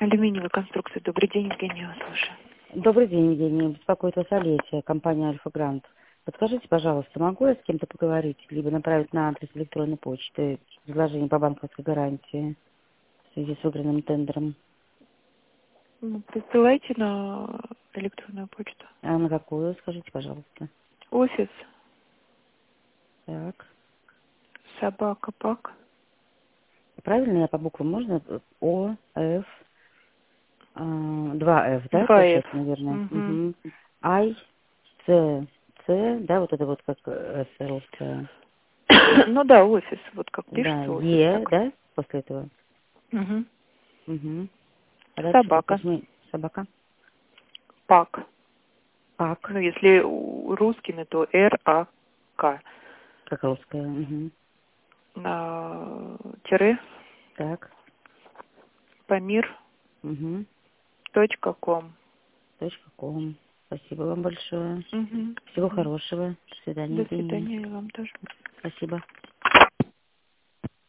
Алюминиевая конструкция. Добрый день, Евгения, вас слушаю. Добрый день, Евгения. Беспокоит вас Олеся, компания Альфа Грант. Подскажите, пожалуйста, могу я с кем-то поговорить, либо направить на адрес электронной почты предложение по банковской гарантии в связи с выигранным тендером? Ну, присылайте на электронную почту. А на какую, скажите, пожалуйста. Офис Так. собака.пак. Правильно я по буквам можно? О, Ф, 2Ф, да, 2F. получается, наверное? Угу. Угу. I, С, да, вот это вот как СЛ, Ну да, офис. Вот как да, пишется офис, Е, так. да, после этого? Угу. Угу. А дальше как Собака. нажми собака? Пак. Пак, Ну, если русскими, то РАК. как русская. Угу. Тире Так. Памир.ком. Угу. .ком. Спасибо вам большое. Угу. Всего Угу. хорошего. До свидания, До Евгения. свидания, и вам тоже. Спасибо.